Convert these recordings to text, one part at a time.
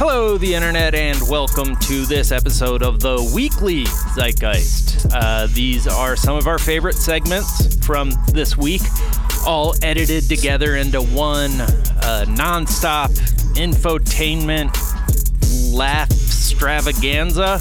Hello, the internet, and welcome to this episode of the Weekly Zeitgeist. These are some of our favorite segments from this week, all edited together into one non-stop infotainment laugh extravaganza.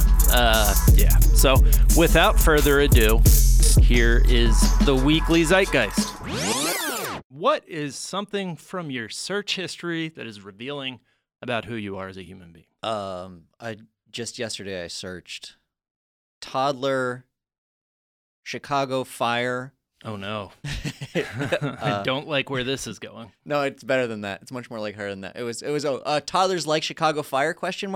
So without further ado, here is the Weekly Zeitgeist. What is something from your search history that is revealing about who you are as a human being? Just yesterday I searched toddler Chicago fire. Oh no. I don't like where this is going. No, it's better than that. It's much more like her than that. It was toddlers like Chicago fire ?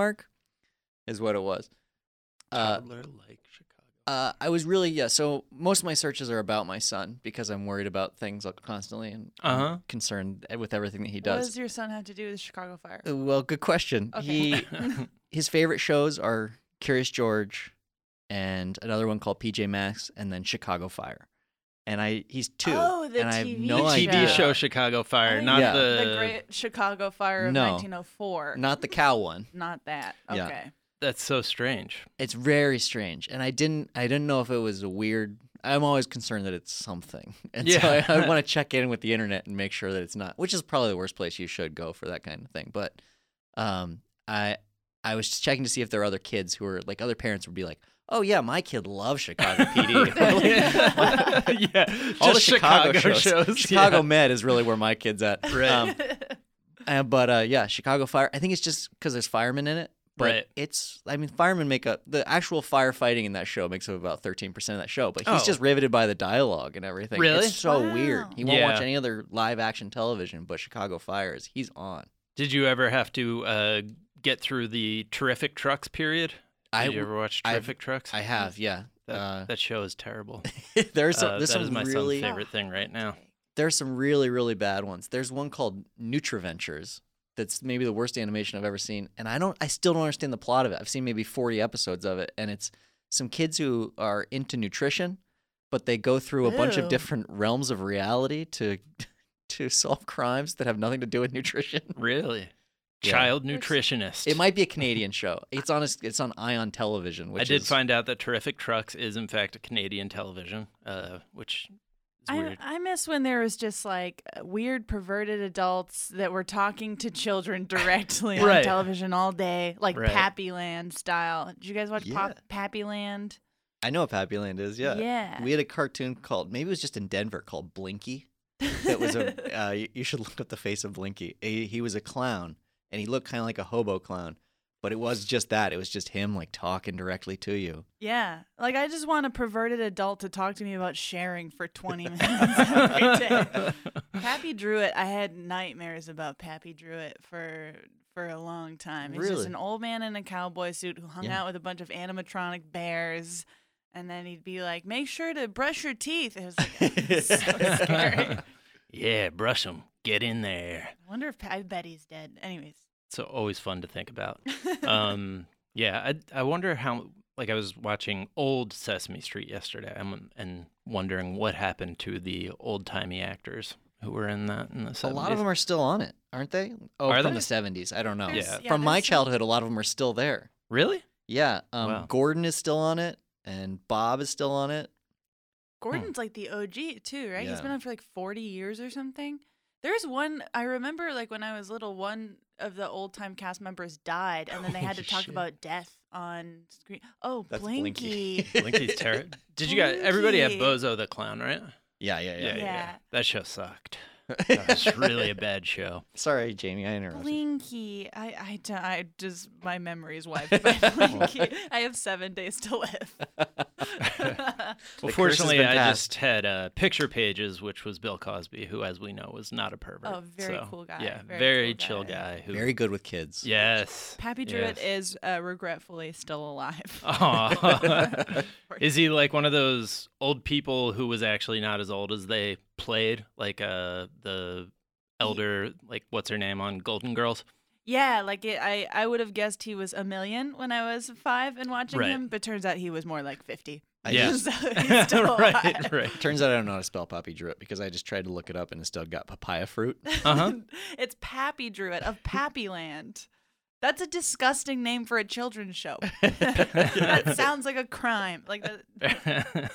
Is what it was. Toddler like Chicago. I was really so most of my searches are about my son because I'm worried about things constantly and I'm concerned with everything that he does. What does your son have to do with Chicago fire? Well, good question. Okay. His favorite shows are Curious George and another one called PJ Masks and then Chicago Fire. And he's 2. Oh, the and I have TV no show. idea. TV show Chicago Fire, not Yeah. The Great Chicago Fire of No. 1904. Not the cow one. Not that. Yeah. Okay. That's so strange. It's very strange, and I didn't know if it was a weird. I'm always concerned that it's something, and so Yeah. I want to check in with the internet and make sure that it's not. Which is probably the worst place you should go for that kind of thing. But I was just checking to see if there are other kids who are like other parents would be like, oh yeah, my kid loves Chicago PD. Yeah, All just the Chicago shows. Chicago Yeah. Med is really where my kid's at. Right. But Chicago Fire. I think it's just because there's firemen in it. But Right. firemen make up the actual firefighting in that show makes up about 13% of that show. But he's Oh. just riveted by the dialogue and everything. Really? It's so Wow. weird. He won't Yeah. watch any other live action television, but Chicago Fire he's on. Did you ever have to get through the Terrific Trucks period? Did you ever watch Terrific Trucks? I have, yeah. That show is terrible. there's That some is my really son's favorite thing right now. there's some really really bad ones. There's one called Nutraventures. That's maybe the worst animation I've ever seen, and I still don't understand the plot of it. I've seen maybe 40 episodes of it, and it's some kids who are into nutrition, but they go through a bunch of Ew. different realms of reality to solve crimes that have nothing to do with nutrition. Really? Yeah. Child nutritionist. It might be a Canadian show. It's on Ion Television, which I did is find out that Terrific Trucks is in fact a Canadian television, which is weird. I miss when there was just like weird perverted adults that were talking to children directly on Right. television all day, like Right. Pappyland style. Did you guys watch Yeah. Pappyland? I know what Pappyland is. Yeah. Yeah. We had a cartoon called maybe it was just in Denver called Blinky. That was you should look up the face of Blinky. He was a clown, and he looked kind of like a hobo clown, but it was just that. It was just him like talking directly to you. Yeah. Like I just want a perverted adult to talk to me about sharing for 20 minutes every day. Pappy Druitt, I had nightmares about Pappy Druitt for a long time. He's Really? just an old man in a cowboy suit who hung Yeah. out with a bunch of animatronic bears. And then he'd be like, make sure to brush your teeth. It was like so scary. Yeah, brush them. Get in there. I wonder if I bet he's dead. Anyways. So always fun to think about. I wonder how. Like I was watching old Sesame Street yesterday, and wondering what happened to the old timey actors who were in that in the 70s. A lot of them are still on it, aren't they? Oh, Are from they? the 70s. I don't know. Yeah. From my there's some- childhood, a lot of them are still there. Really? Yeah. Wow. Gordon is still on it, and Bob is still on it. Gordon's like the OG too, right? He's Yeah. been on for like 40 years or something. There's one I remember, like when I was little, one of the old time cast members died, and then they had to Holy talk shit. about death on screen. Oh, That's Blinky. Blinky's terrible. Did you guys? Everybody had Blinky. Bozo the Clown, right? Yeah. Yeah. That show sucked. That was really a bad show. Sorry, Jamie, I interrupted. Blinky. I just my memory is wiped by Blinky. I have 7 days to live. Well, curse has fortunately, been I passed. just had Picture Pages, which was Bill Cosby, who, as we know, was not a pervert. Oh, very So, cool guy. Yeah, Very very cool chill guy. guy. Who, Very good with kids. Yes. Pappy Druitt yes. is regretfully still alive. Aw. Is he like one of those old people who was actually not as old as they played? Like the elder, like what's her name on Golden Girls? Yeah, like I would have guessed he was a million when I was 5 and watching Right. him, but turns out he was more like 50. Yeah. So he's still right, alive. right. Turns out I don't know how to spell Pappy Druitt because I just tried to look it up and it still got papaya fruit. Uh-huh. It's Pappy Druitt of Pappyland. That's a disgusting name for a children's show. That sounds like a crime. Like that.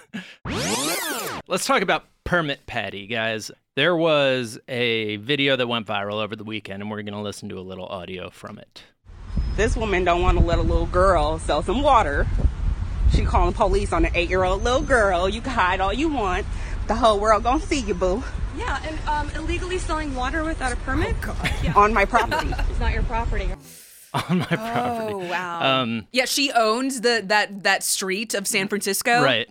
Let's talk about Permit Patty, guys. There was a video that went viral over the weekend, and we're going to listen to a little audio from it. This woman don't want to let a little girl sell some water. She calling police on an 8-year-old little girl. You can hide all you want. The whole world gonna see you, boo. Yeah, and illegally selling water without a permit? Oh, God. Yeah. On my property. It's not your property. On my property. Oh, wow. Yeah, she owns that street of San Francisco. Right.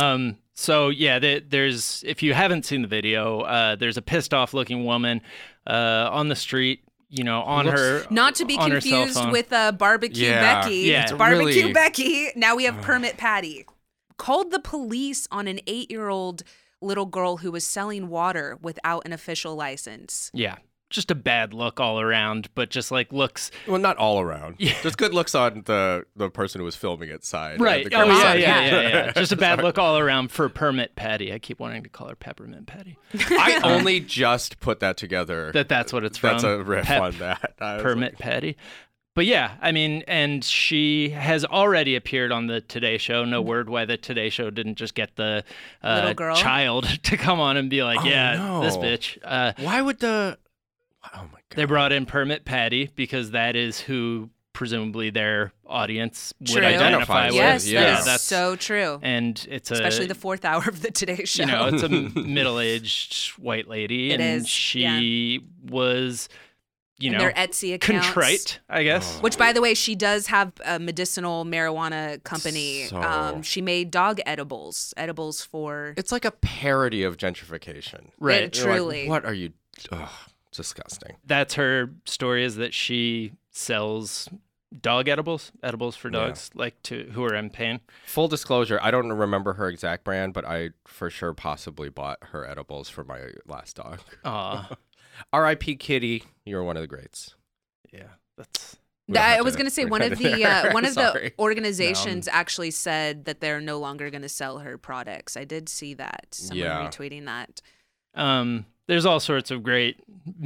So yeah, there's, if you haven't seen the video, there's a pissed off looking woman on the street, you know, on her, not to be on her cell confused phone. with Barbecue Becky. Yeah. It's Barbecue really- Becky. Now we have Permit Patty. Called the police on an 8-year-old little girl who was selling water without an official license. Yeah. Just a bad look all around, but just like looks. Well, not all around. Yeah. Just good looks on the person who was filming it side. Right. The Oh, girl's yeah, side. yeah. Just a bad look all around for Permit Patty. I keep wanting to call her Peppermint Patty. I only just put that together. That's what it's from. That's a riff Pep- on that. I was Permit like, Patty. But yeah, I mean, and she has already appeared on the Today Show. No word why the Today Show didn't just get the Little girl? child to come on and be like, Oh, yeah, no. this bitch. Why would the? Oh my god. They brought in Permit Patty because that is who presumably their audience would True. identify with. Yes, yeah. that is that's so true. and it's Especially the 4th hour of the Today Show. you know, it's a middle-aged white lady, It and is, she was, you And know, their Etsy accounts. contrite, I guess. Which, by the way, she does have a medicinal marijuana company. So- She made dog edibles for. It's like a parody of gentrification. Right. It You're like, truly. what are you? Ugh, disgusting. That's her story, is that she sells dog edibles for Yeah. dogs, like who are in pain. Full disclosure, I don't remember her exact brand, but I for sure possibly bought her edibles for my last dog. Aw, R.I.P. Kitty, you're one of the greats. yeah, that's We don't I have was to going to say leave one that of in the there. one of Sorry. the organizations actually said that they're no longer going to sell her products. I did see that. Someone Yeah. retweeting that. there's all sorts of great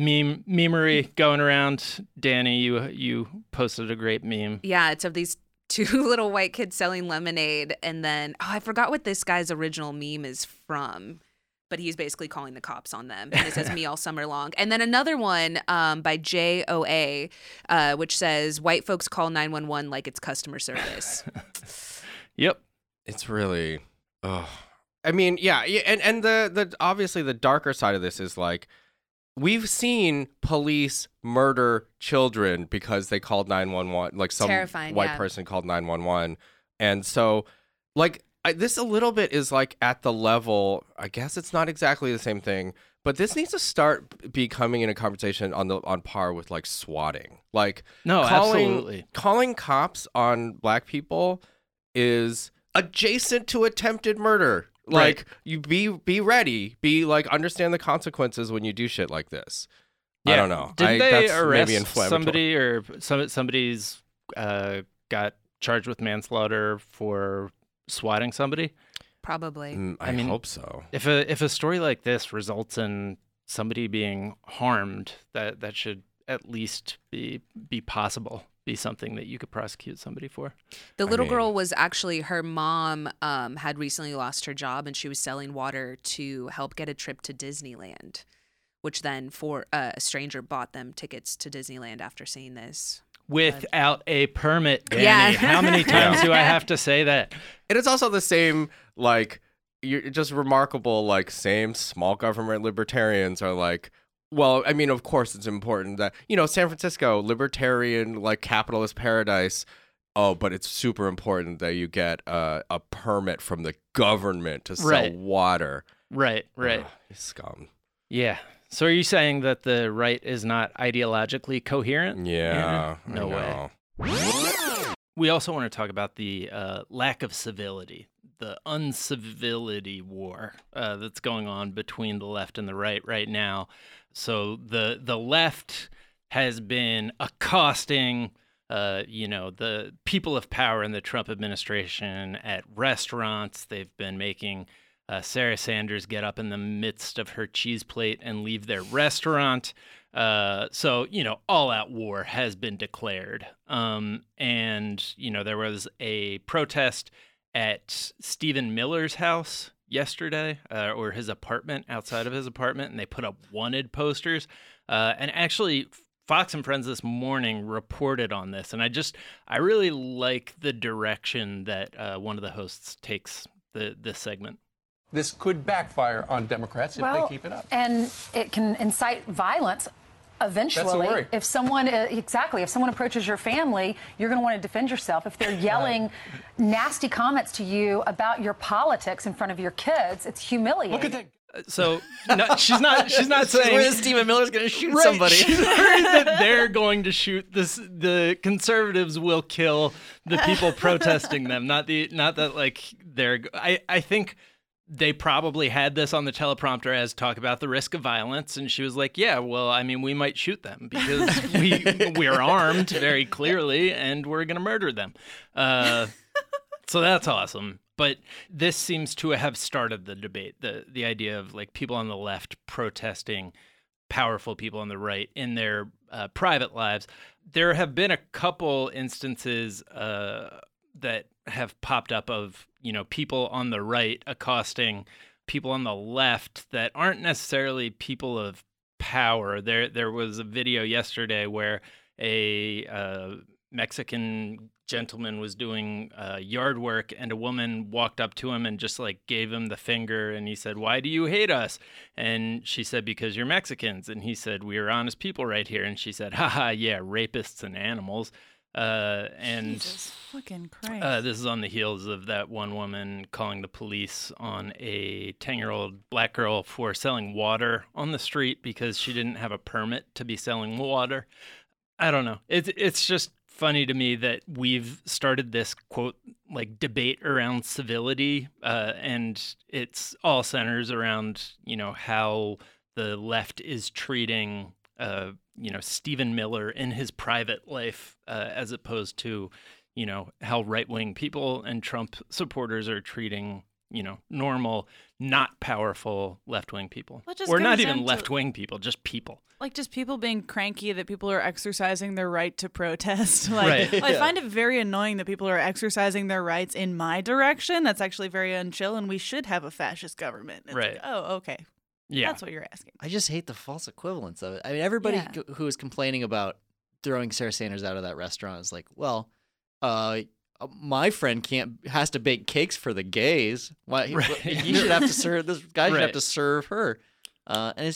memery going around. Danny, you posted a great meme. Yeah, it's of these 2 little white kids selling lemonade, and then I forgot what this guy's original meme is from, but he's basically calling the cops on them, and it says "me all summer long." And then another one by JOA, which says "white folks call 911 like it's customer service." Yep. It's really, I mean, yeah, and the obviously the darker side of this is like we've seen police murder children because they called 911, like some Terrifying, white yeah. person called 911, and so like this a little bit is like at the level. I guess it's not exactly the same thing, but this needs to start becoming in a conversation on par with like swatting, like No, absolutely. calling cops on black people is adjacent to attempted murder. Right. Like you be ready, be like understand the consequences when you do shit like this. Yeah. I don't know. Didn't they that's arrest maybe inflammatory. somebody, or somebody's got charged with manslaughter for swatting somebody? Probably. I mean, hope so. If a story like this results in somebody being harmed, that should at least be possible, be something that you could prosecute somebody for. The little mean- girl was actually, her mom had recently lost her job, and she was selling water to help get a trip to Disneyland, which then for a stranger bought them tickets to Disneyland after seeing this. Without a permit, Danny. Yeah. How many times do I have to say that? And it's also the same, like, you're just remarkable, like, same small government libertarians are like, well, I mean, of course it's important that, you know, San Francisco, libertarian, like, capitalist paradise. Oh, but it's super important that you get a permit from the government to sell Right. water. Right. Ugh, you scum. Yeah. So are you saying that the right is not ideologically coherent? Yeah. I No way. know. We also want to talk about the lack of civility, the uncivility war that's going on between the left and the right now. So the left has been accosting, the people of power in the Trump administration at restaurants. They've been making Sarah Sanders get up in the midst of her cheese plate and leave their restaurant. So, all out war has been declared. And, there was a protest at Stephen Miller's house yesterday, or his apartment, outside of his apartment, and they put up wanted posters. And actually, Fox and Friends this morning reported on this, and I really like the direction that one of the hosts takes this segment. This could backfire on Democrats if they keep it up. And it can incite violence eventually. That's the worry. If someone approaches your family, you're going to want to defend yourself. If they're yelling nasty comments to you about your politics in front of your kids, it's humiliating. Look at that. So no, she's not saying Where Stephen Miller's going to shoot right, somebody. She's worried that they're going to shoot this. The conservatives will kill the people protesting them. Not that like they're. I think they probably had this on the teleprompter as talk about the risk of violence, and she was like, "Yeah, well, I mean, we might shoot them because we're armed very clearly, and we're going to murder them." So that's awesome. But this seems to have started the debate, the idea of like people on the left protesting powerful people on the right in their private lives. There have been a couple instances that have popped up of, people on the right accosting people on the left that aren't necessarily people of power. There was a video yesterday where a Mexican gentleman was doing yard work, and a woman walked up to him and just like gave him the finger, and he said, "Why do you hate us?" And she said, "Because you're Mexicans." And he said, "We are honest people right here." And she said, "Haha, yeah, rapists and animals." And Jesus fucking Christ. this is on the heels of that one woman calling the police on a 10-year-old black girl for selling water on the street because she didn't have a permit to be selling water. I don't know. It's just funny to me that we've started this quote like debate around civility, and it's all centers around how the left is treating Stephen Miller in his private life, as opposed to how right-wing people and Trump supporters are treating normal, not powerful left-wing people, Well, it just or not comes even down to- left-wing people, just people. Like just people being cranky that people are exercising their right to protest. Right. I find it very annoying that people are exercising their rights in my direction. That's actually very unchill, and we should have a fascist government. It's Right. like, oh, okay. Yeah. That's what you're asking. I just hate the false equivalence of it. I mean, everybody Yeah. who is complaining about throwing Sarah Sanders out of that restaurant is like, well, my friend has to bake cakes for the gays. Why he should have to serve this guy should have Right. to serve her, and it's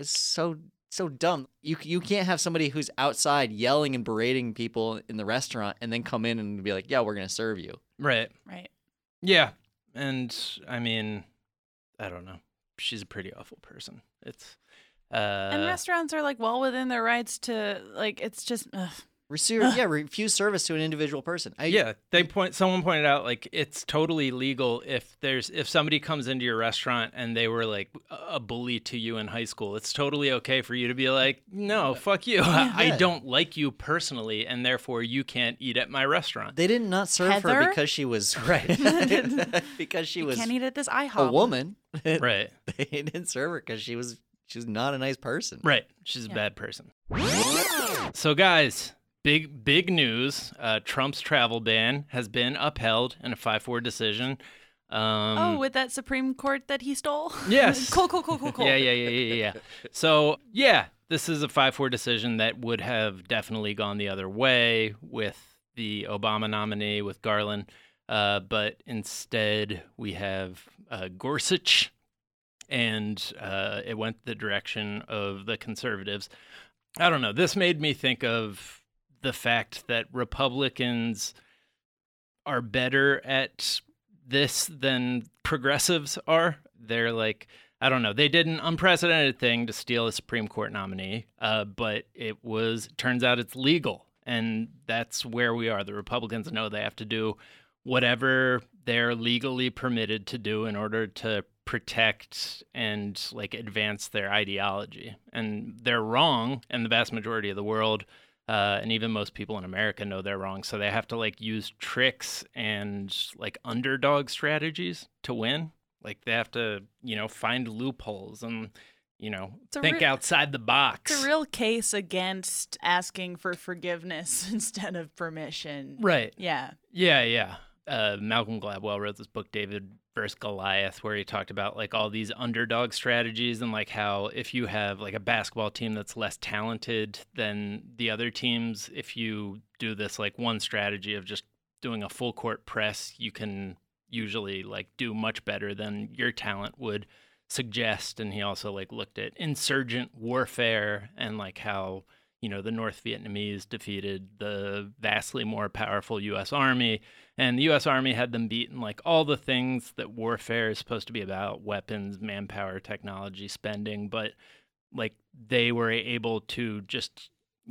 so dumb. You can't have somebody who's outside yelling and berating people in the restaurant and then come in and be like, yeah, we're gonna serve you. Right. Right. Yeah. And I mean, I don't know. She's a pretty awful person. It's And restaurants are like well within their rights to like. It's just. Ugh. Refuse service to an individual person. Someone pointed out like it's totally legal if somebody comes into your restaurant and they were like a bully to you in high school. It's totally okay for you to be like, no, fuck you. I don't like you personally, and therefore you can't eat at my restaurant. They did not serve her Heather? because she was right. Because she was Can't eat at this IHOP. a woman. Right. They didn't serve her because she was not a nice person. Right. She's a bad person. So guys, big news. Trump's travel ban has been upheld in a 5-4 decision. With that Supreme Court that he stole? Yes. Cool. Yeah. So, yeah, this is a 5-4 decision that would have definitely gone the other way with the Obama nominee, with Garland. But instead, we have Gorsuch, and it went the direction of the conservatives. I don't know. This made me think of the fact that Republicans are better at this than progressives are. They're like, I don't know. They did an unprecedented thing to steal a Supreme Court nominee, but turns out it's legal. And that's where we are. The Republicans know they have to do whatever they're legally permitted to do in order to protect and like advance their ideology. And they're wrong, and the vast majority of the world and even most people in America know they're wrong. So they have to like use tricks and like underdog strategies to win. Like they have to, find loopholes and think outside the box. It's a real case against asking for forgiveness instead of permission. Right. Yeah. Yeah. Malcolm Gladwell wrote this book, David vs. Goliath, where he talked about like all these underdog strategies and like how if you have like a basketball team that's less talented than the other teams, if you do this like one strategy of just doing a full court press, you can usually like do much better than your talent would suggest. And he also like looked at insurgent warfare and like how the North Vietnamese defeated the vastly more powerful U.S. Army, and the U.S. Army had them beaten like all the things that warfare is supposed to be about: weapons, manpower, technology, spending. But like they were able to just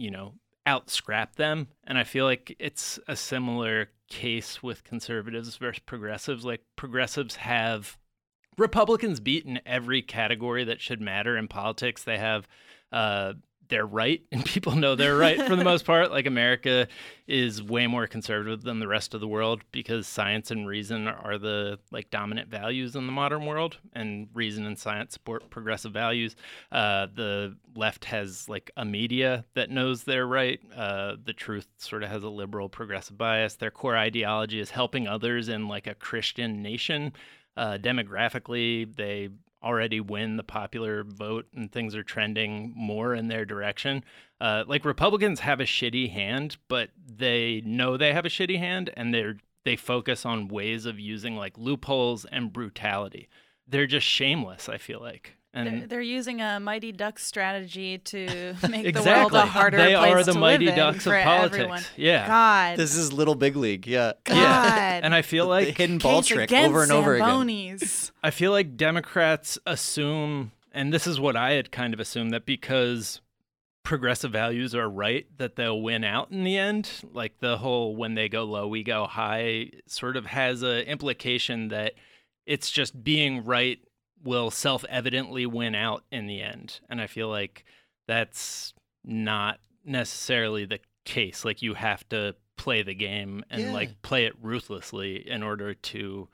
out-scrap them. And I feel like it's a similar case with conservatives versus progressives. Like progressives have Republicans beat in every category that should matter in politics. They have they're right, and people know they're right for the most part. Like America is way more conservative than the rest of the world because science and reason are the like dominant values in the modern world, and reason and science support progressive values. The left has like a media that knows they're right. The Truth sort of has a liberal progressive bias. Their core ideology is helping others in like a Christian nation. Demographically, they already win the popular vote and things are trending more in their direction. Like Republicans have a shitty hand, but they know they have a shitty hand, and they focus on ways of using like loopholes and brutality. They're just shameless, I feel like. And they're using a Mighty Ducks strategy to make exactly. the world a harder they place are the to Mighty live Ducks in of for politics. Everyone. Yeah. God. This is Little Big League. Yeah. God. Yeah. And I feel like the hidden ball Case trick against over and over again. Zambonis. I feel like Democrats assume, and this is what I had kind of assumed, that because progressive values are right, that they'll win out in the end. Like the whole when they go low, we go high sort of has an implication that it's just being right will self-evidently win out in the end. And I feel like that's not necessarily the case. Like you have to play the game and like play it ruthlessly in order to,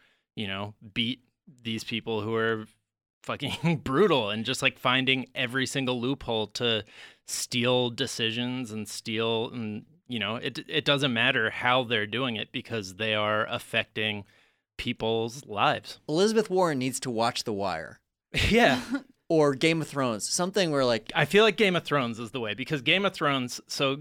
beat these people who are fucking brutal and just like finding every single loophole to steal decisions and steal. And, it doesn't matter how they're doing it because they are affecting people's lives. Elizabeth Warren needs to watch The Wire. Yeah. Or Game of Thrones. Something where like... I feel like Game of Thrones is the way, because Game of Thrones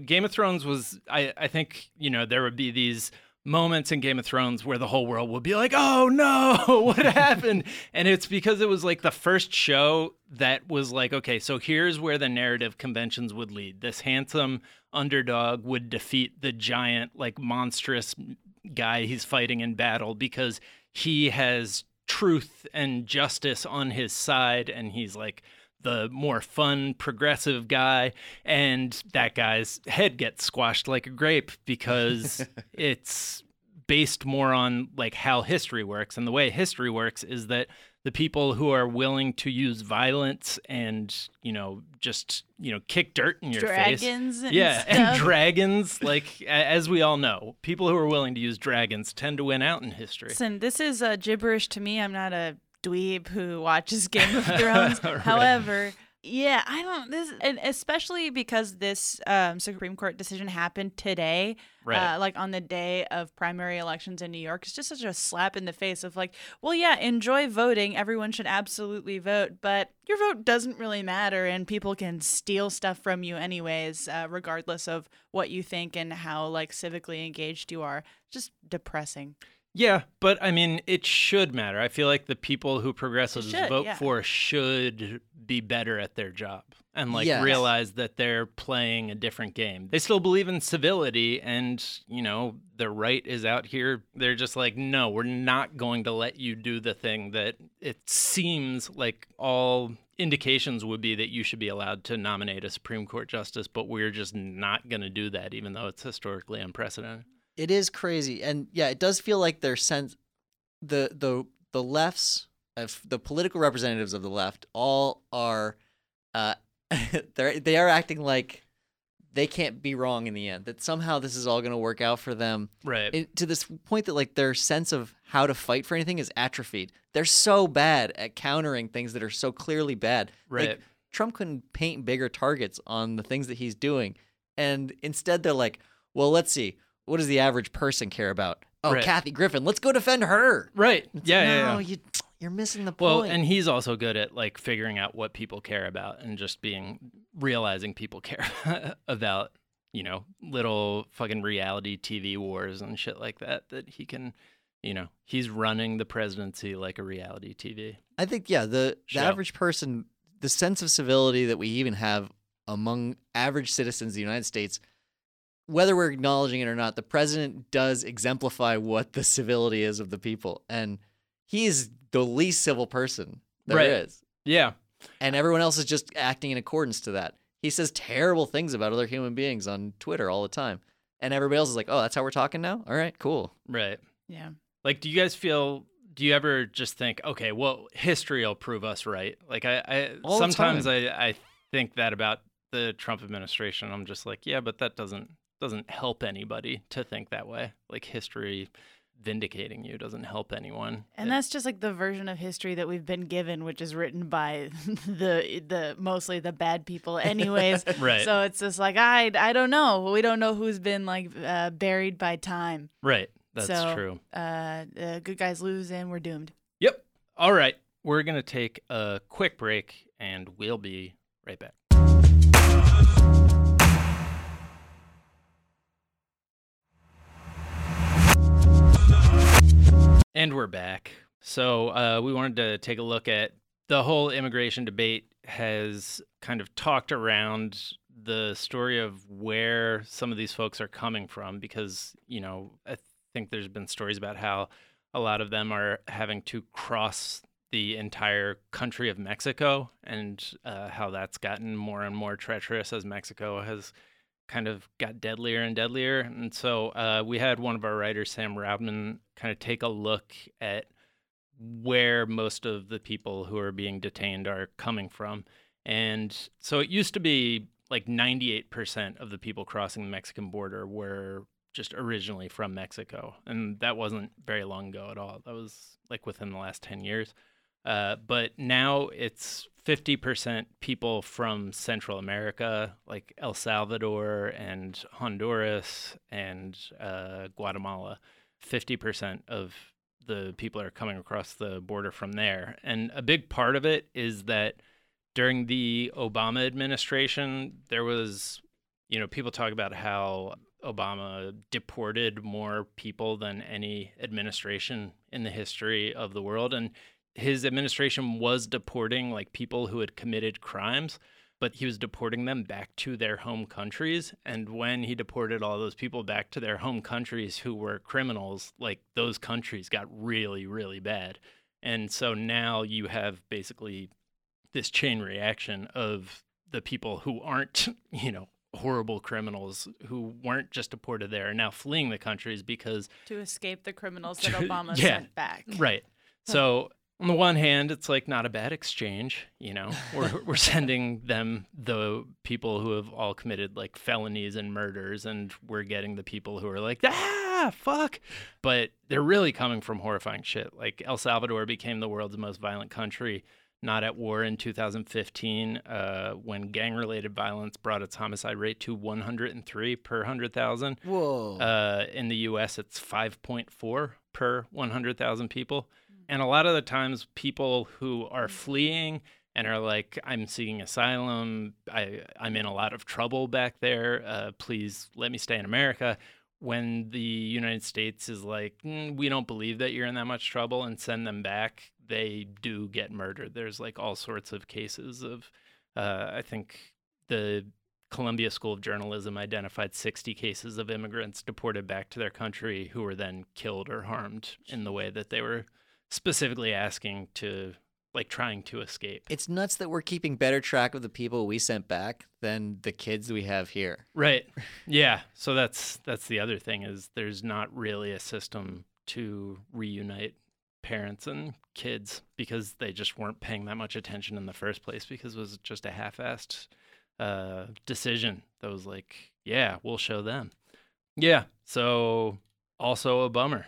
was, I think, there would be these moments in Game of Thrones where the whole world would be like, oh no, what happened? And it's because it was like the first show that was like, okay, so here's where the narrative conventions would lead. This handsome underdog would defeat the giant, like monstrous guy he's fighting in battle because he has truth and justice on his side, and he's like the more fun progressive guy, and that guy's head gets squashed like a grape because it's based more on like how history works. And the way history works is that the people who are willing to use violence and, just, kick dirt in your face. Dragons and yeah, stuff. And dragons, like, as we all know, people who are willing to use dragons tend to win out in history. Listen, this is gibberish to me. I'm not a dweeb who watches Game of Thrones. Right. However, yeah, and especially because this Supreme Court decision happened today, right. Like on the day of primary elections in New York. It's just such a slap in the face of like, well, yeah, enjoy voting. Everyone should absolutely vote, but your vote doesn't really matter, and people can steal stuff from you anyways, regardless of what you think and how like civically engaged you are. Just depressing. Yeah, but I mean, it should matter. I feel like the people who progressives vote yeah. for should be better at their job and like Yes. realize that they're playing a different game. They still believe in civility, and, the right is out here. They're just like, no, we're not going to let you do the thing that it seems like all indications would be that you should be allowed to nominate a Supreme Court justice, but we're just not going to do that, even though it's historically unprecedented. It is crazy, and yeah, it does feel like their sense, the left's, the political representatives of the left, all are, they are acting like they can't be wrong in the end. That somehow this is all going to work out for them, right? To this point that like their sense of how to fight for anything is atrophied. They're so bad at countering things that are so clearly bad, Right. Like, Trump couldn't paint bigger targets on the things that he's doing. And instead they're like, well, let's see. What does the average person care about? Oh, Right. Kathy Griffin, let's go defend her. Right. It's, Yeah. no, you're missing the point. Well, and he's also good at like figuring out what people care about and just realizing people care about, little fucking reality TV wars and shit like that he can, he's running the presidency like a reality TV. I think, the show. average person, the sense of civility that we even have among average citizens of the United States, whether we're acknowledging it or not, the president does exemplify what the civility is of the people. And he is the least civil person there is. Yeah. And everyone else is just acting in accordance to that. He says terrible things about other human beings on Twitter all the time. And everybody else is like, oh, that's how we're talking now? All right, cool. Right. Yeah. Like, do you ever just think, okay, well, history will prove us right? Like, I All the sometimes time. I think that about the Trump administration. I'm just like, yeah, but that doesn't help anybody to think that way. Like, history vindicating you doesn't help anyone. And that's just like the version of history that we've been given, which is written by the mostly the bad people anyways. Right. So it's just like, I don't know. We don't know who's been like buried by time. Right. That's So, true. Good guys lose and we're doomed. Yep. All right. We're going to take a quick break and we'll be right back. And we're back. So we wanted to take a look at the whole immigration debate has kind of talked around the story of where some of these folks are coming from because, I think there's been stories about how a lot of them are having to cross the entire country of Mexico and how that's gotten more and more treacherous as Mexico has kind of got deadlier and deadlier. And so we had one of our writers, Sam Roudman, kind of take a look at where most of the people who are being detained are coming from. And so it used to be like 98% of the people crossing the Mexican border were just originally from Mexico. And that wasn't very long ago at all. That was like within the last 10 years. But now it's 50% people from Central America, like El Salvador and Honduras and Guatemala. 50% of the people are coming across the border from there. And a big part of it is that during the Obama administration, there was, people talk about how Obama deported more people than any administration in the history of the world. And his administration was deporting like people who had committed crimes, but he was deporting them back to their home countries. And when he deported all those people back to their home countries who were criminals, like those countries got really, really bad. And so now you have basically this chain reaction of the people who aren't, horrible criminals who weren't just deported there are now fleeing the countries because To escape the criminals that Obama Yeah. sent back. Right. So on the one hand, it's like not a bad exchange, we're sending them the people who have all committed like felonies and murders, and we're getting the people who are like, fuck. But they're really coming from horrifying shit. Like El Salvador became the world's most violent country, not at war in 2015, when gang-related violence brought its homicide rate to 103 per 100,000. Whoa. In the U.S., it's 5.4 per 100,000 people. And a lot of the times people who are fleeing and are like, I'm seeking asylum, I'm in a lot of trouble back there, please let me stay in America. When the United States is like, we don't believe that you're in that much trouble and send them back, they do get murdered. There's like all sorts of cases of, I think the Columbia School of Journalism identified 60 cases of immigrants deported back to their country who were then killed or harmed in the way that they were specifically asking to, like, trying to escape. It's nuts that we're keeping better track of the people we sent back than the kids we have here. Right. Yeah. So that's the other thing is there's not really a system to reunite parents and kids because they just weren't paying that much attention in the first place because it was just a half-assed decision that was like, yeah, we'll show them. Yeah. So also a bummer.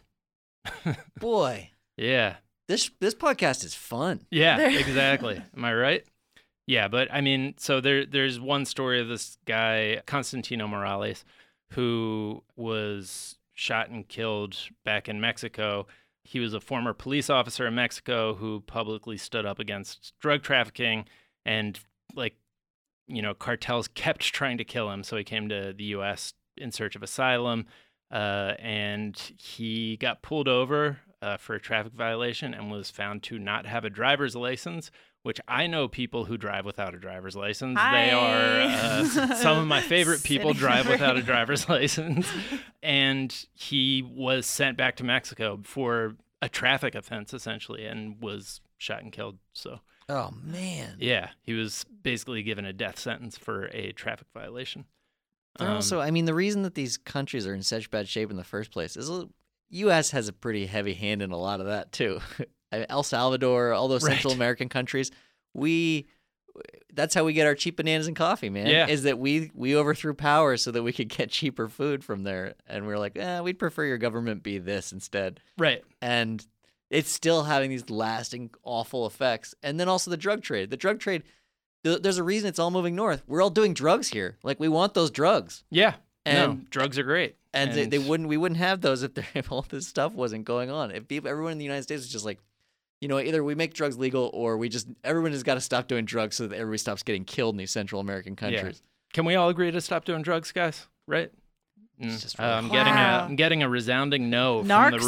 Boy. Yeah. This podcast is fun. Yeah, exactly. Am I right? Yeah, but I mean, so there's one story of this guy, Constantino Morales, who was shot and killed back in Mexico. He was a former police officer in Mexico who publicly stood up against drug trafficking, and cartels kept trying to kill him. So he came to the U.S. in search of asylum, and he got pulled over for a traffic violation and was found to not have a driver's license, which I know people who drive without a driver's license. Hi. They are some of my favorite people drive without a driver's license. And he was sent back to Mexico for a traffic offense, essentially, and was shot and killed. So, Oh, man. yeah, he was basically given a death sentence for a traffic violation. They're also, I mean, the reason that these countries are in such bad shape in the first place is the U.S. has a pretty heavy hand in a lot of that, too. El Salvador, all those Central Right. American countries, that's how we get our cheap bananas and coffee, man. Yeah. Is that we overthrew power so that we could get cheaper food from there. And we're like, we'd prefer your government be this instead. Right. And it's still having these lasting awful effects. And then also the drug trade. The drug trade, there's a reason it's all moving north. We're all doing drugs here. Like, we want those drugs. Yeah. And- no, drugs are great. And we wouldn't have those if all this stuff wasn't going on. If everyone in the United States was just like, either we make drugs legal or everyone has got to stop doing drugs so that everybody stops getting killed in these Central American countries. Can we all agree to stop doing drugs, guys? Right? It's just I'm really I'm getting a resounding no from the Narcs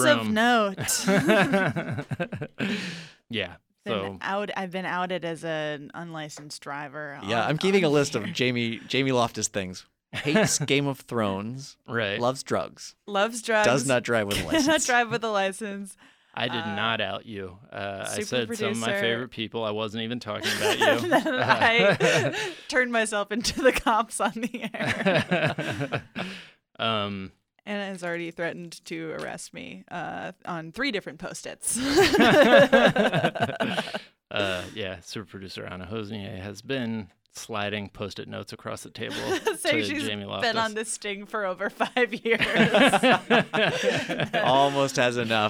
room. of note. Yeah. So I've been outed as an unlicensed driver. Yeah, I'm keeping a list of Jamie Loftus things. Hates Game of Thrones. Right. Loves drugs. Loves drugs. Does not drive with a license. Cannot drive with a license. I did not out you. I super said some of my producer. favorite people. I wasn't even talking about you. I turned myself into the cops on the air. Um, Anna has already threatened to arrest me on 3 different post-its. yeah, super producer Anna Hosnier has been sliding post-it notes across the table Saying to she's Jamie Loftus. been on this sting for over 5 years. Almost has enough.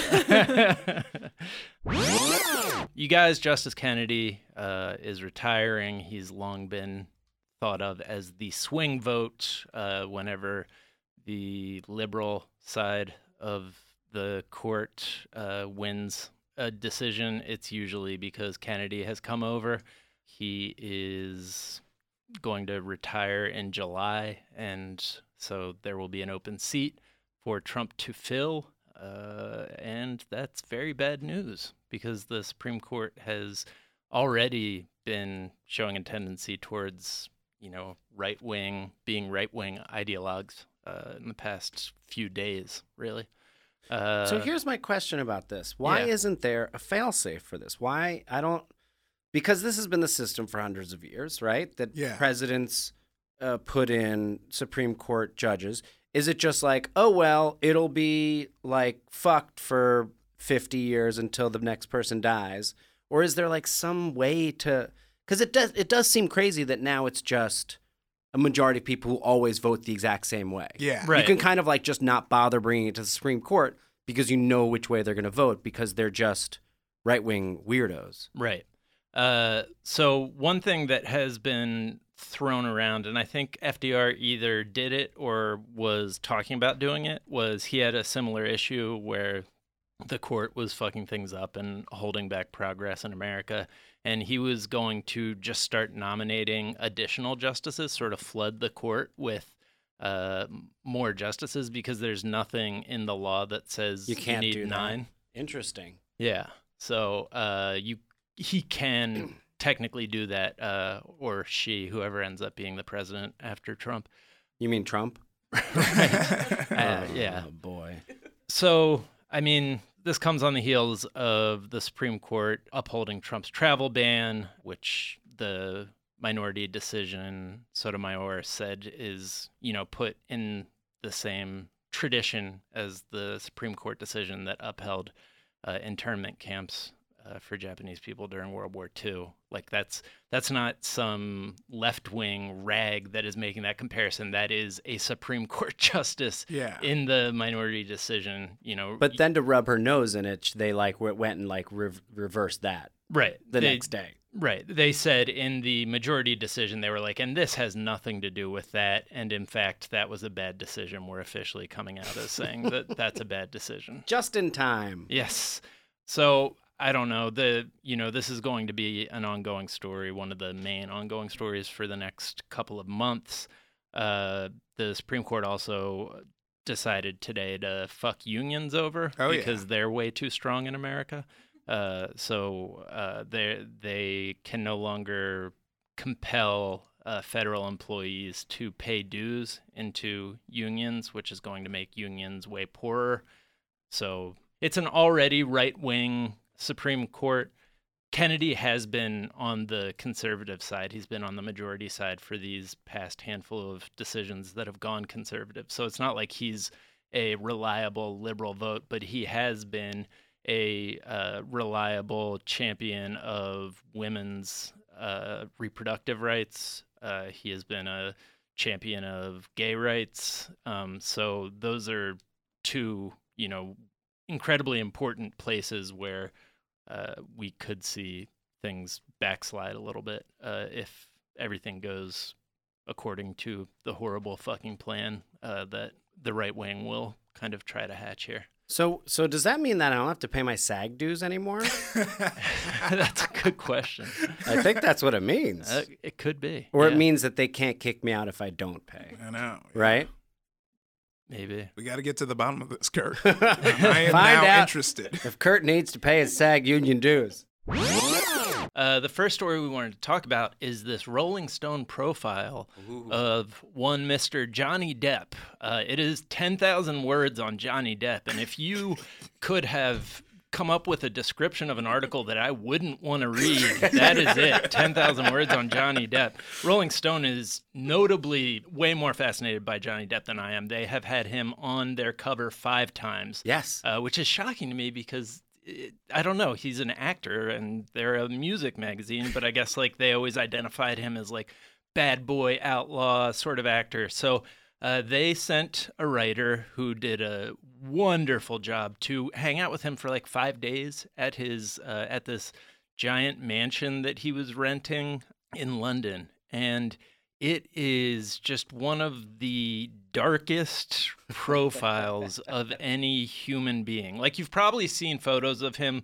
You guys, Justice Kennedy is retiring. He's long been thought of as the swing vote whenever the liberal side of the court wins a decision. It's usually because Kennedy has come over. He is going to retire in July, and so there will be an open seat for Trump to fill. And that's very bad news because the Supreme Court has already been showing a tendency towards, right-wing ideologues in the past few days, really. So here's my question about this. Why isn't there a fail-safe for this? Because this has been the system for hundreds of years, right? That presidents put in Supreme Court judges. Is it just like, oh, well, it'll be like fucked for 50 years until the next person dies? Or is there like some way to, because it does seem crazy that now it's just a majority of people who always vote the exact same way. Yeah. Right. You can kind of like just not bother bringing it to the Supreme Court because you know which way they're going to vote because they're just right-wing weirdos. Right. So one thing that has been thrown around, and I think FDR either did it or was talking about doing it, was he had a similar issue where the court was fucking things up and holding back progress in America. And he was going to just start nominating additional justices, sort of flood the court with more justices because there's nothing in the law that says You can't need do 9. that. Interesting. Yeah. So he can technically do that, or she, whoever ends up being the president after Trump. You mean Trump? Yeah. Oh, boy. So, I mean, this comes on the heels of the Supreme Court upholding Trump's travel ban, which the minority decision Sotomayor said is, put in the same tradition as the Supreme Court decision that upheld internment camps for Japanese people during World War II. Like that's not some left-wing rag that is making that comparison. That is a Supreme Court justice in the minority decision, But then to rub her nose in it, they went and reversed that right the next day. Right. They said in the majority decision, they were like, and this has nothing to do with that. And in fact, that was a bad decision. We're officially coming out as saying that that's a bad decision. Just in time. Yes. So I don't know. This is going to be an ongoing story, one of the main ongoing stories for the next couple of months. The Supreme Court also decided today to fuck unions over because they're way too strong in America. So they can no longer compel federal employees to pay dues into unions, which is going to make unions way poorer. So it's an already right-wing Supreme Court. Kennedy has been on the conservative side. He's been on the majority side for these past handful of decisions that have gone conservative. So it's not like he's a reliable liberal vote, but he has been a reliable champion of women's reproductive rights. He has been a champion of gay rights. So those are two, incredibly important places where we could see things backslide a little bit if everything goes according to the horrible fucking plan that the right wing will kind of try to hatch here. So does that mean that I don't have to pay my SAG dues anymore? That's a good question. I think that's what it means. It could be. Or it means that they can't kick me out if I don't pay. I know. Right? Maybe. We got to get to the bottom of this, Kurt. I am now interested. If Kurt needs to pay his SAG union dues. The first story we wanted to talk about is this Rolling Stone profile of one Mr. Johnny Depp. It is 10,000 words on Johnny Depp, and if you could have come up with a description of an article that I wouldn't want to read, that is it. 10,000 words on Johnny Depp. Rolling Stone is notably way more fascinated by Johnny Depp than I am. They have had him on their cover 5 times. Yes. Which is shocking to me because I don't know. He's an actor and they're a music magazine, but I guess like they always identified him as like bad boy outlaw sort of actor. So they sent a writer who did a wonderful job to hang out with him for like 5 days at his at this giant mansion that he was renting in London. And it is just one of the darkest profiles of any human being. Like you've probably seen photos of him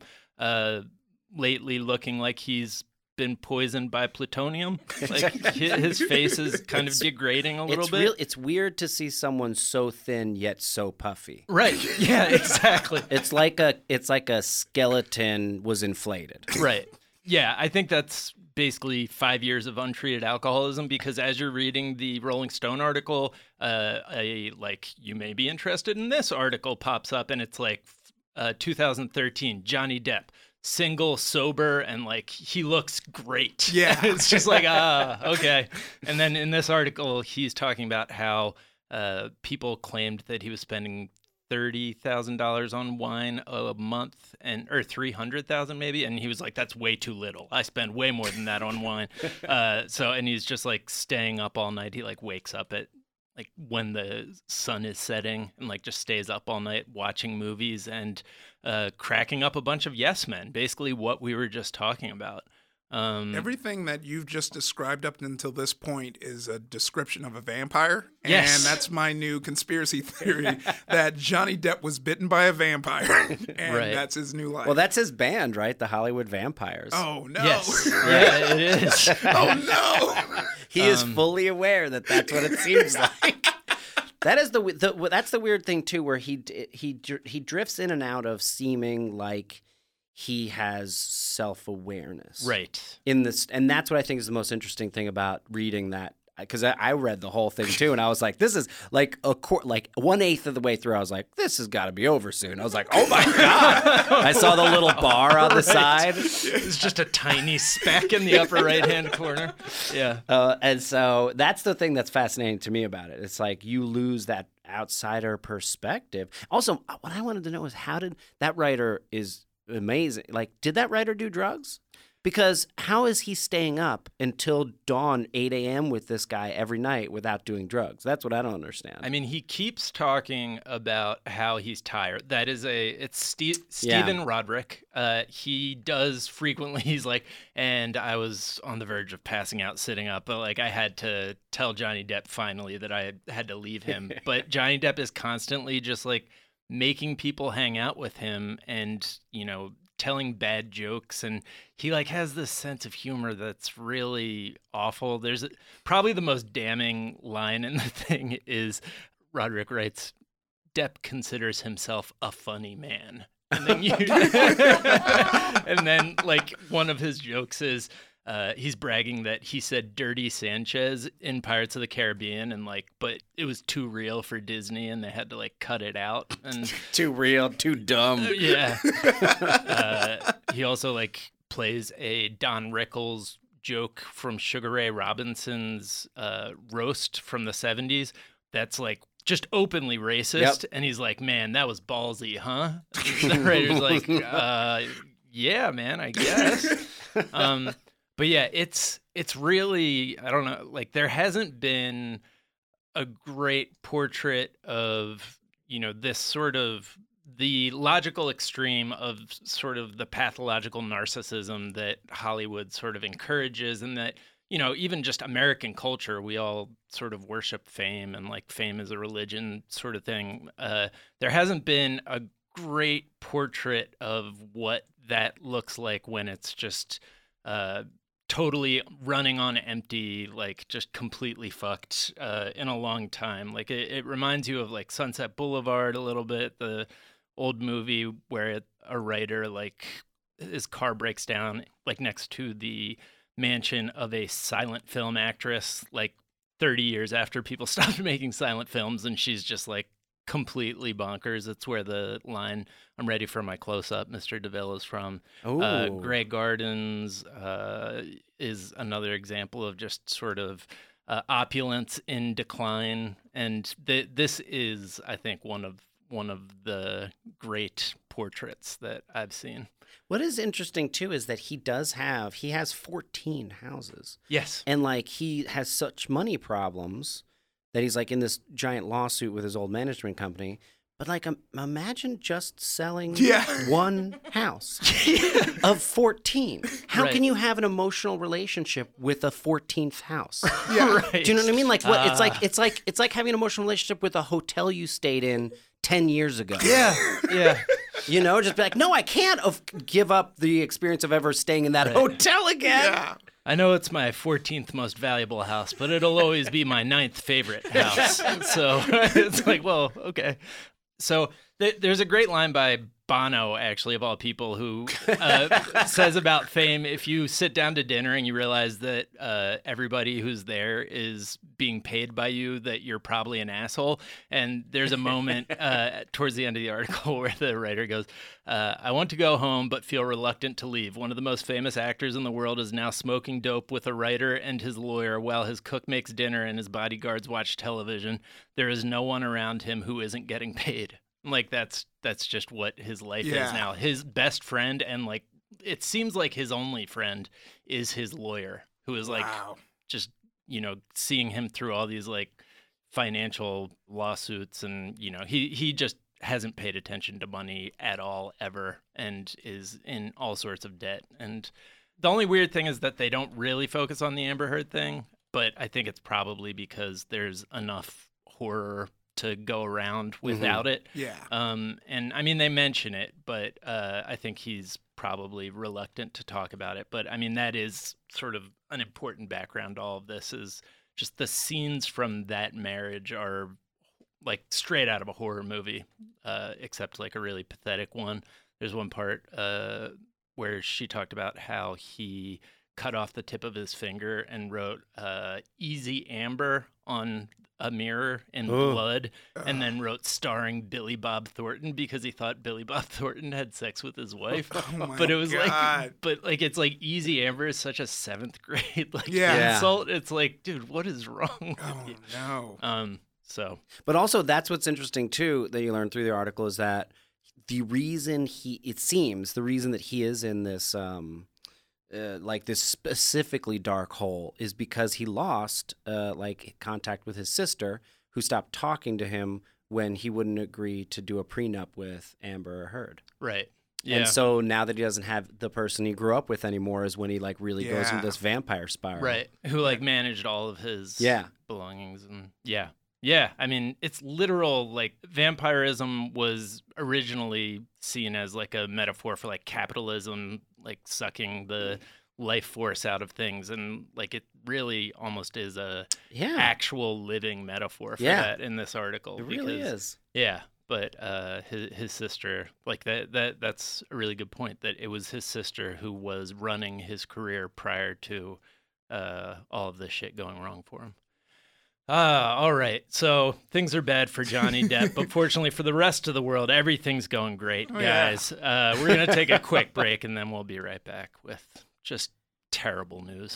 lately looking like he's been poisoned by plutonium. Like his face is kind of degrading a little bit. It's weird to see someone so thin yet so puffy. Right. Yeah, exactly. It's like a skeleton was inflated. Right. Yeah, I think that's basically 5 years of untreated alcoholism, because as you're reading the Rolling Stone article, you may be interested in this article pops up, and it's like 2013, Johnny Depp, single, sober, and like he looks great. Yeah. It's just like, okay. And then in this article, he's talking about how people claimed that he was spending $30,000 on wine a month, or $300,000 maybe, and he was like, "That's way too little. I spend way more than that on wine." And he's just like staying up all night. He like wakes up at like when the sun is setting and like just stays up all night watching movies and cracking up a bunch of yes men. Basically, what we were just talking about. Everything that you've just described up until this point is a description of a vampire. Yes. And that's my new conspiracy theory, that Johnny Depp was bitten by a vampire. And right. That's his new life. Well, that's his band, right? The Hollywood Vampires. Oh, no. Yes. Yeah, it is. Oh, no. He is fully aware that that's what it seems like. That is that's the weird thing, too, where he drifts in and out of seeming like he has self-awareness. Right. In this, and that's what I think is the most interesting thing about reading that, because I read the whole thing too, and I was like, this is like like 1/8 of the way through, I was like, this has got to be over soon. I was like, oh my God. I saw the little bar on the side. It's just a tiny speck in the upper right-hand corner. Yeah. And so that's the thing that's fascinating to me about it. It's like you lose that outsider perspective. Also, what I wanted to know is how did that writer is amazing. Like, did that writer do drugs? Because how is he staying up until dawn, 8 a.m. with this guy every night without doing drugs? That's what I don't understand. I mean, he keeps talking about how he's tired. That is Stephen Roderick. He does frequently. He's like, and I was on the verge of passing out sitting up, but like I had to tell Johnny Depp finally that I had to leave him. But Johnny Depp is constantly just like making people hang out with him and, you know, telling bad jokes, and he like has this sense of humor that's really awful. There's probably the most damning line in the thing is Roderick writes, Depp considers himself a funny man. And then and then like one of his jokes is he's bragging that he said Dirty Sanchez in Pirates of the Caribbean, and like, but it was too real for Disney, and they had to like cut it out. And too real, too dumb. Yeah. He also like plays a Don Rickles joke from Sugar Ray Robinson's roast from the 70s. That's like just openly racist, and he's like, "Man, that was ballsy, huh?" The writer's like, "Yeah, man, I guess." But yeah, it's really, I don't know, like there hasn't been a great portrait of, you know, this sort of the logical extreme of sort of the pathological narcissism that Hollywood sort of encourages, and that, you know, even just American culture, we all sort of worship fame and like fame is a religion sort of thing. There hasn't been a great portrait of what that looks like when it's just totally running on empty, like just completely fucked in a long time. Like it reminds you of like Sunset Boulevard a little bit, the old movie where a writer, like his car breaks down like next to the mansion of a silent film actress like 30 years after people stopped making silent films, and she's just like completely bonkers. It's where the line, "I'm ready for my close-up, Mr. DeVille," is from. Grey Gardens is another example of just sort of opulence in decline, and this is, I think, one of the great portraits that I've seen. What is interesting too is that he has 14 houses. Yes. And like he has such money problems that he's like in this giant lawsuit with his old management company. But like imagine just selling one house of 14. How can you have an emotional relationship with a 14th house? Yeah. Right. Do you know what I mean? Like what it's like having an emotional relationship with a hotel you stayed in 10 years ago. Yeah. Yeah. You know, just be like, no, I can't give up the experience of ever staying in that hotel again. Yeah. I know it's my 14th most valuable house, but it'll always be my 9th favorite house. So it's like, well, okay. So there's a great line by Bono, actually, of all people, who says about fame, if you sit down to dinner and you realize that everybody who's there is being paid by you, that you're probably an asshole. And there's a moment towards the end of the article where the writer goes, I want to go home but feel reluctant to leave. One of the most famous actors in the world is now smoking dope with a writer and his lawyer while his cook makes dinner and his bodyguards watch television. There is no one around him who isn't getting paid. Like that's just what his life is now. His best friend, and like it seems like his only friend, is his lawyer, who is like just, you know, seeing him through all these like financial lawsuits, and you know he just hasn't paid attention to money at all ever, and is in all sorts of debt. And the only weird thing is that they don't really focus on the Amber Heard thing, but I think it's probably because there's enough horror to go around without it. Yeah. And I mean, they mention it, but I think he's probably reluctant to talk about it. But I mean, that is sort of an important background to all of this, is just the scenes from that marriage are like straight out of a horror movie, except like a really pathetic one. There's one part where she talked about how he cut off the tip of his finger and wrote "Easy Amber" on a mirror in blood, and then wrote "starring Billy Bob Thornton" because he thought Billy Bob Thornton had sex with his wife. But it was like it's like "Easy Amber" is such a 7th grade like insult. It's like, dude, what is wrong with you? No. So, but also that's what's interesting too that you learn through the article is that the reason that he is in this like this specifically dark hole is because he lost like contact with his sister, who stopped talking to him when he wouldn't agree to do a prenup with Amber Heard. Right. Yeah. And so now that he doesn't have the person he grew up with anymore is when he like really goes into this vampire spiral. Right. Who like managed all of his belongings and Yeah, I mean, it's literal, like, vampirism was originally seen as, like, a metaphor for, like, capitalism, like, sucking the life force out of things. And, like, it really almost is a actual living metaphor for that in this article. It really is. Yeah, but his sister, like, that's a really good point, that it was his sister who was running his career prior to all of this shit going wrong for him. All right. So things are bad for Johnny Depp, but fortunately for the rest of the world, everything's going great, guys. We're going to take a quick break, and then we'll be right back with just terrible news.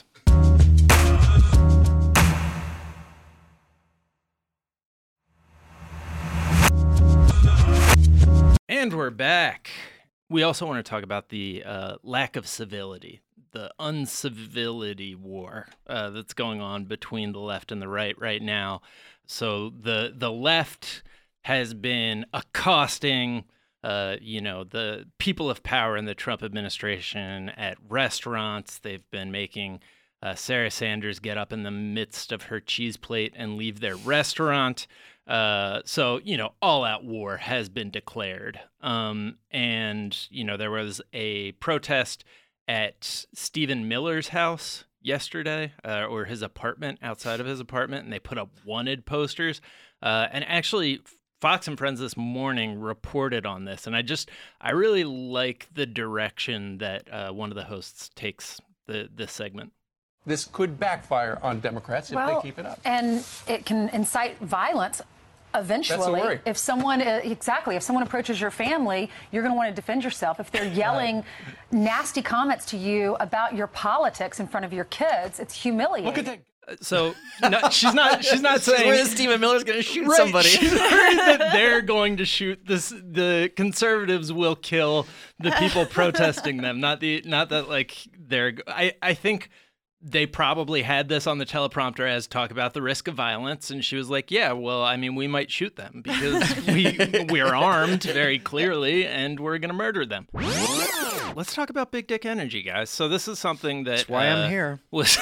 And we're back. We also want to talk about the lack of civility, the uncivility war that's going on between the left and the right now. So the left has been accosting, the people of power in the Trump administration at restaurants. They've been making Sarah Sanders get up in the midst of her cheese plate and leave their restaurant. So, all-out war has been declared. And, there was a protest at Stephen Miller's house yesterday, or his apartment, outside of his apartment, and they put up wanted posters. And actually, Fox and Friends this morning reported on this, and I really like the direction that one of the hosts takes this segment. This could backfire on Democrats if they keep it up. And it can incite violence. Eventually, if someone approaches your family, you're going to want to defend yourself. If they're yelling nasty comments to you about your politics in front of your kids, it's humiliating. Look at that. So no, she's not saying where Stephen Miller's going to shoot somebody. She's worried that they're going to shoot this. The conservatives will kill the people protesting them. Not that like they're. I think they probably had this on the teleprompter as talk about the risk of violence, and she was like, yeah, well, I mean, we might shoot them because we're armed very clearly, and we're going to murder them. Let's talk about Big Dick Energy, guys. So this is something that... That's why I'm here. Was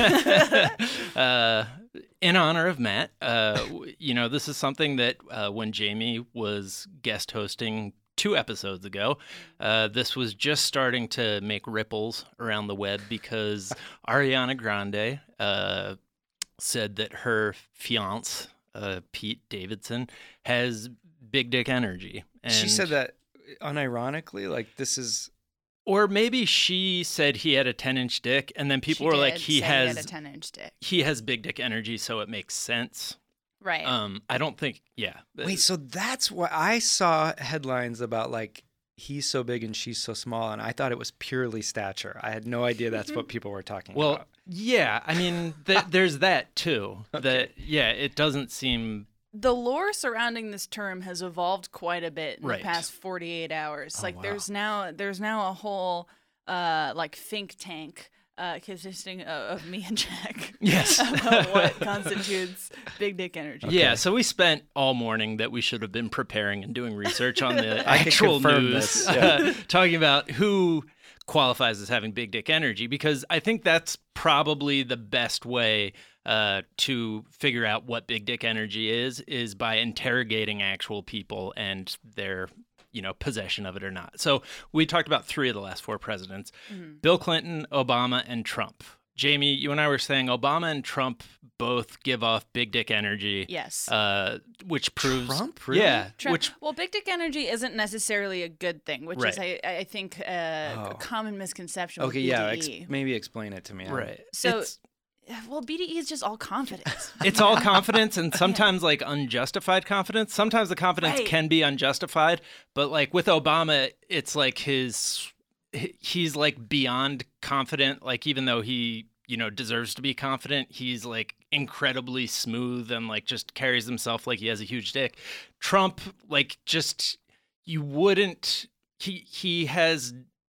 in honor of Matt. This is something that when Jamie was guest hosting 2 episodes ago, this was just starting to make ripples around the web because Ariana Grande said that her fiance, Pete Davidson, has big dick energy. And she said that unironically, like this is... Or maybe she said he had a 10-inch dick, and then people were like, he has a 10-inch dick. He has big dick energy, so it makes sense. Right. I don't think, Wait, so that's what I saw headlines about, like, he's so big and she's so small, and I thought it was purely stature. I had no idea that's what people were talking about. Well, yeah, I mean, there's that too. Okay. It doesn't seem... The lore surrounding this term has evolved quite a bit in the past 48 hours. Wow. There's now a whole think tank consisting of me and Jack. Yes. About what constitutes big dick energy. Okay. Yeah, so we spent all morning that we should have been preparing and doing research on the actual news, talking about who qualifies as having big dick energy, because I think that's probably the best way to figure out what big dick energy is by interrogating actual people and their possession of it or not. So we talked about 3 of the last 4 presidents, Bill Clinton, Obama, and Trump. Jamie, you and I were saying Obama and Trump both give off big dick energy. Yes. Which proves... Trump? Really? Yeah. Trump. Well, big dick energy isn't necirally a good thing, which is, I think, a common misconception with BDE. Maybe explain it to me. Right. So... Well, BDE is just all confidence. It's all confidence, and sometimes like unjustified confidence. Sometimes the confidence can be unjustified, but like with Obama, it's like he's like beyond confident. Like even though he deserves to be confident, he's like incredibly smooth and like just carries himself like he has a huge dick. Trump, like just you wouldn't. He has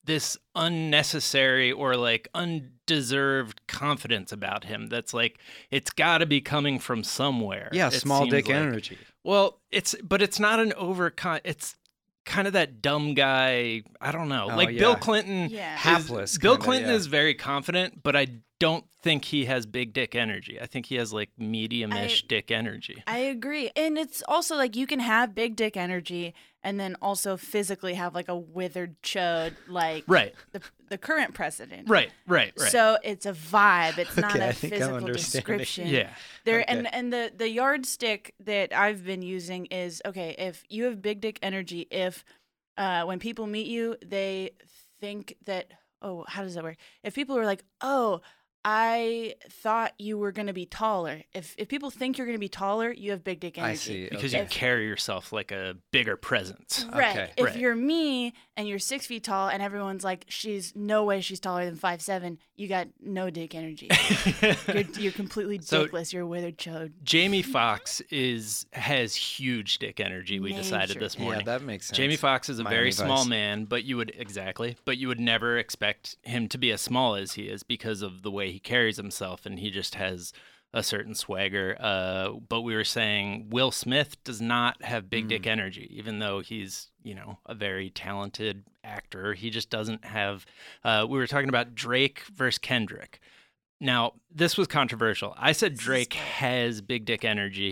this unnecessary or like undeserved confidence about him that's like it's got to be coming from somewhere. Yeah, it small seems dick like. energy. Well, it's not an it's kind of that dumb guy. I don't know. Bill Clinton, hapless. Bill Clinton is very confident, but I don't think he has big dick energy. I think he has like medium-ish dick energy. I agree. And it's also like you can have big dick energy and then also physically have like a withered chode like the current president. Right. So it's a vibe. It's not Okay, a I think I'm physical understanding. description. Yeah. There Okay. and the yardstick that I've been using is okay, if you have big dick energy, if when people meet you, they think that how does that work? If people are like, I thought you were going to be taller. If people think you're going to be taller, you have big dick energy. I see. Because you carry yourself like a bigger presence. Right. Okay. If you're me and you're 6 feet tall and everyone's like, no way she's taller than 5'7", you got no dick energy. you're completely dickless. You're a withered chode. Jamie Foxx has huge dick energy. We decided Major. this morning. Yeah, that makes sense. Jamie Foxx is a Miami very Vice. small man, but you would never expect him to be as small as he is because of the way he carries himself, and he just has a certain swagger. But we were saying Will Smith does not have big dick energy, even though he's, a very talented actor. He just doesn't have. We were talking about Drake versus Kendrick. Now, this was controversial. I said Drake has big dick energy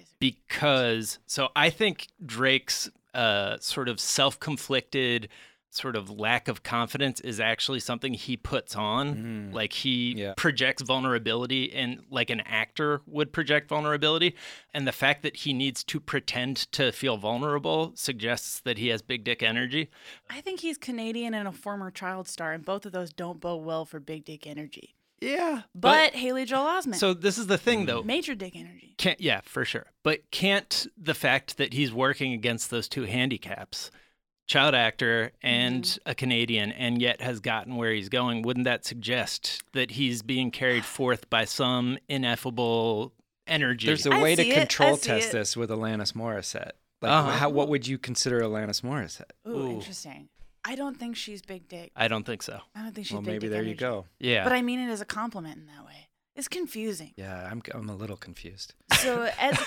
because, so I think Drake's sort of self-conflicted sort of lack of confidence is actually something he puts on. Like he projects vulnerability and like an actor would project vulnerability. And the fact that he needs to pretend to feel vulnerable suggests that he has big dick energy. I think he's Canadian and a former child star, and both of those don't bode well for big dick energy. Yeah. But Haley Joel Osment. So this is the thing, though. Major dick energy. Yeah, for sure. But can't the fact that he's working against those two handicaps, child actor and a Canadian, and yet has gotten where he's going, wouldn't that suggest that he's being carried forth by some ineffable energy? There's a way to control test this with Alanis Morissette. Like, what would you consider Alanis Morissette? Ooh, interesting. I don't think she's big dick. I don't think so. I don't think she's big maybe dick there energy. you go. Yeah. But I mean it as a compliment in that way. It's confusing. Yeah, I'm a little confused. So as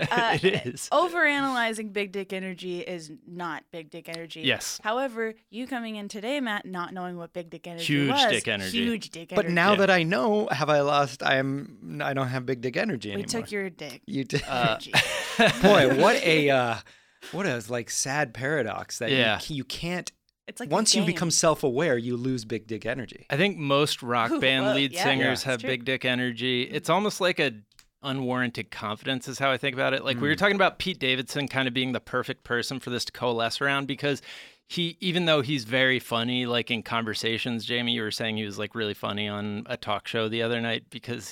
it is. Overanalyzing big dick energy is not big dick energy. Yes. However, you coming in today, Matt, not knowing what big dick energy Huge was. dick energy. Huge dick energy. But now that I know, have I lost? I don't have big dick energy anymore. We took your dick. You did. Energy. Boy, what a like sad paradox that you can't. It's like once you become self-aware, you lose big dick energy. I think most rock band lead singers have true. big dick energy. It's almost like a unwarranted confidence is how I think about it. Like we were talking about Pete Davidson kind of being the perfect person for this to coalesce around, because even though he's very funny, like in conversations, Jamie, you were saying he was like really funny on a talk show the other night because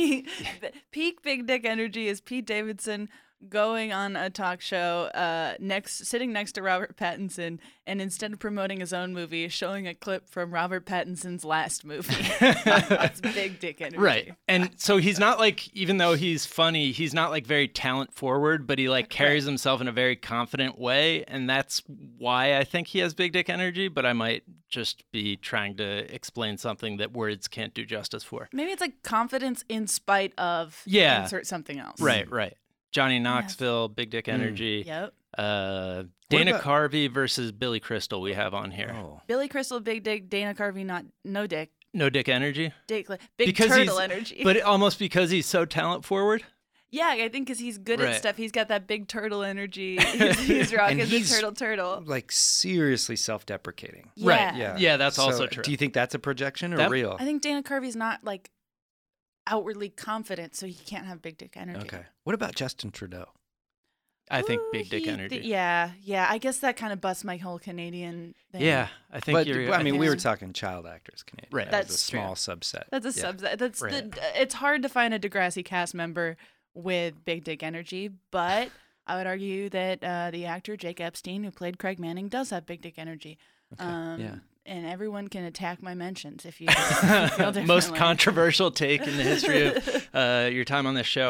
peak big dick energy is Pete Davidson going on a talk show sitting next to Robert Pattinson, and instead of promoting his own movie, showing a clip from Robert Pattinson's last movie. That's big dick energy. Right. And so he's not like, even though he's funny, he's not like very talent forward, but he like carries himself in a very confident way, and that's why I think he has big dick energy, but I might just be trying to explain something that words can't do justice for. Maybe it's like confidence in spite of insert something else. Right. Johnny Knoxville, big dick energy. Yep. Dana Carvey versus Billy Crystal we have on here. Oh. Billy Crystal, big dick. Dana Carvey, no dick. No dick energy? Big turtle energy. But almost because he's so talent forward? Yeah, I think because he's good at stuff. He's got that big turtle energy. He's rocking the turtle. Like seriously self-deprecating. Yeah. Right. Yeah, that's also true. Do you think that's a projection or real? I think Dana Carvey's not like outwardly confident, so he can't have big dick energy. Okay. What about Justin Trudeau? I think big dick energy. Yeah. I guess that kind of busts my whole Canadian thing. Yeah, I think we were talking child actors Canadian. Right. That's a small subset. That's a subset. It's hard to find a Degrassi cast member with big dick energy, but I would argue that the actor Jake Epstein, who played Craig Manning, does have big dick energy. Okay. And everyone can attack my mentions if you feel differently. Most controversial take in the history of your time on this show.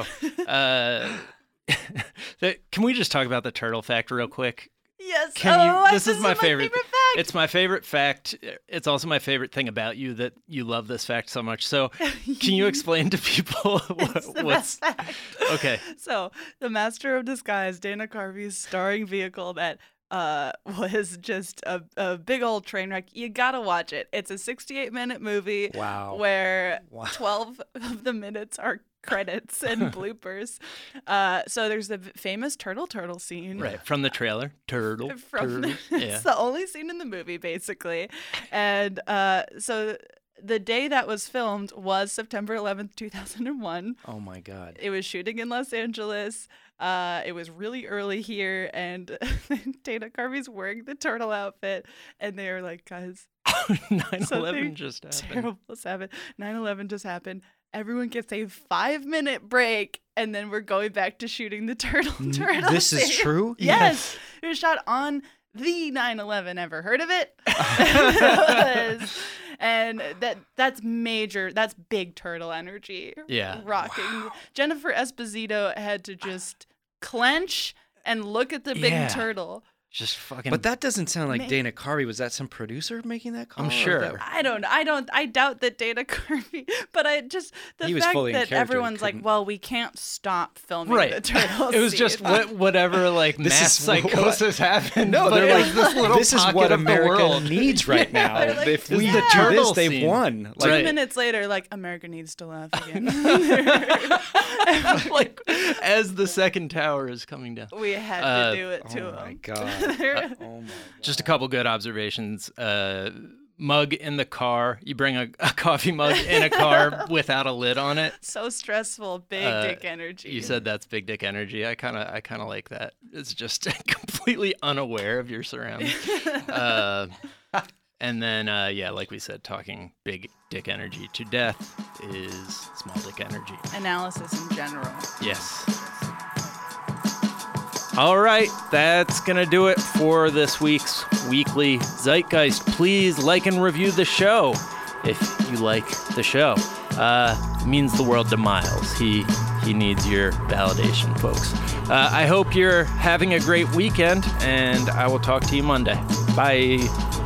Can we just talk about the turtle fact real quick? Yes. This is my favorite. It's my favorite fact. It's also my favorite thing about you that you love this fact so much. So can you explain to people what's fact. Okay. So the Master of Disguise, Dana Carvey's starring vehicle that was just a big old train wreck. You gotta watch it. It's a 68-minute movie. Wow. Where 12 of the minutes are credits and bloopers. So there's the famous turtle scene. Right, from the trailer. Turtle. It's the only scene in the movie, basically. And so the day that was filmed was September 11th, 2001. Oh, my God. It was shooting in Los Angeles. It was really early here, and Dana Carvey's wearing the turtle outfit, and they were like, guys, 9/11 just happened. Terrible happened. 9/11 just happened. Everyone gets a 5-minute break, and then we're going back to shooting the turtle. This is true? Yes. It was shot on the 9/11. Ever heard of it? And that's major. That's big turtle energy. Yeah. Rocking. Wow. Jennifer Esposito had to just clench and look at the big turtle. Just fucking. But that doesn't sound like Dana Carvey. Was that some producer making that call? I'm sure. I doubt that Dana Carvey. But the fact that everyone's like, well, we can't stop filming the turtle. It was just whatever mass psychosis happened. No, they're like this little. This is what America needs right now. If we do this, they've won. 2 minutes later, America needs to laugh again. As the second tower is coming down, we had to do it to him. Oh my god. Oh my God. Just a couple good observations. Mug in the car. You bring a coffee mug in a car without a lid on it. So stressful. Big dick energy. You said that's big dick energy. I kind of like that. It's just completely unaware of your surroundings. And then, like we said, talking big dick energy to death is small dick energy. Analysis in general. Yes. All right, that's going to do it for this week's Weekly Zeitgeist. Please like and review the show if you like the show. It means the world to Miles. He needs your validation, folks. I hope you're having a great weekend, and I will talk to you Monday. Bye.